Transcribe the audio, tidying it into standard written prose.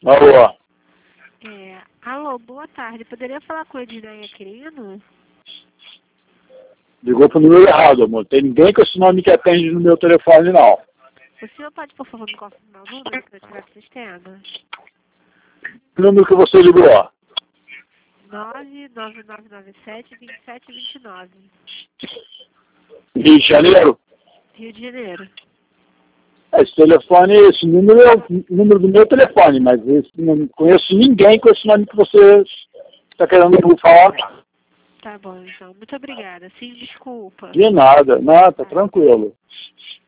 Alô? Alô, boa tarde. Poderia falar com a Edneia Quirino? Ligou pro número errado, amor. Tem ninguém com esse nome que atende no meu telefone, não. O senhor pode, por favor, me confirmar o número para eu tirar do sistema? O número que você ligou? 99997-2729. Rio de Janeiro? Rio de Janeiro. Esse telefone, esse número é o número do meu telefone, mas não conheço ninguém com esse nome que você está querendo falar. Tá bom, então. Muito obrigada. Sim, desculpa. De nada. Não, tá tranquilo.